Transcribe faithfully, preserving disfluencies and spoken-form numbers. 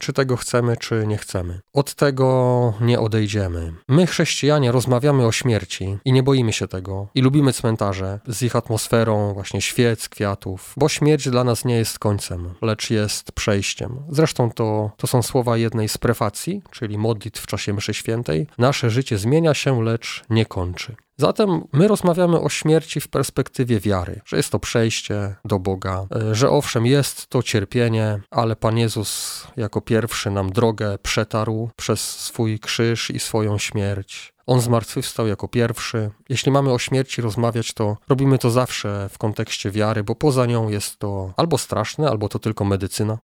czy tego chcemy, czy nie chcemy. Od tego nie odejdziemy. My, chrześcijanie, rozmawiamy o śmierci i nie boimy się tego. I lubimy cmentarze z ich atmosferą właśnie świec, kwiatów, bo śmierć dla nas nie jest końcem, lecz jest przejściem. Zresztą to, to są słowa jednej z prefacji, czyli modlitw w czasie mszy świętej. Nasze życie zmienia się, lecz nie kończy. Zatem my rozmawiamy o śmierci w perspektywie wiary, że jest to przejście do Boga, że owszem jest to cierpienie, ale Pan Jezus jako pierwszy nam drogę przetarł przez swój krzyż i swoją śmierć. On zmartwychwstał jako pierwszy. Jeśli mamy o śmierci rozmawiać, to robimy to zawsze w kontekście wiary, bo poza nią jest to albo straszne, albo to tylko medycyna.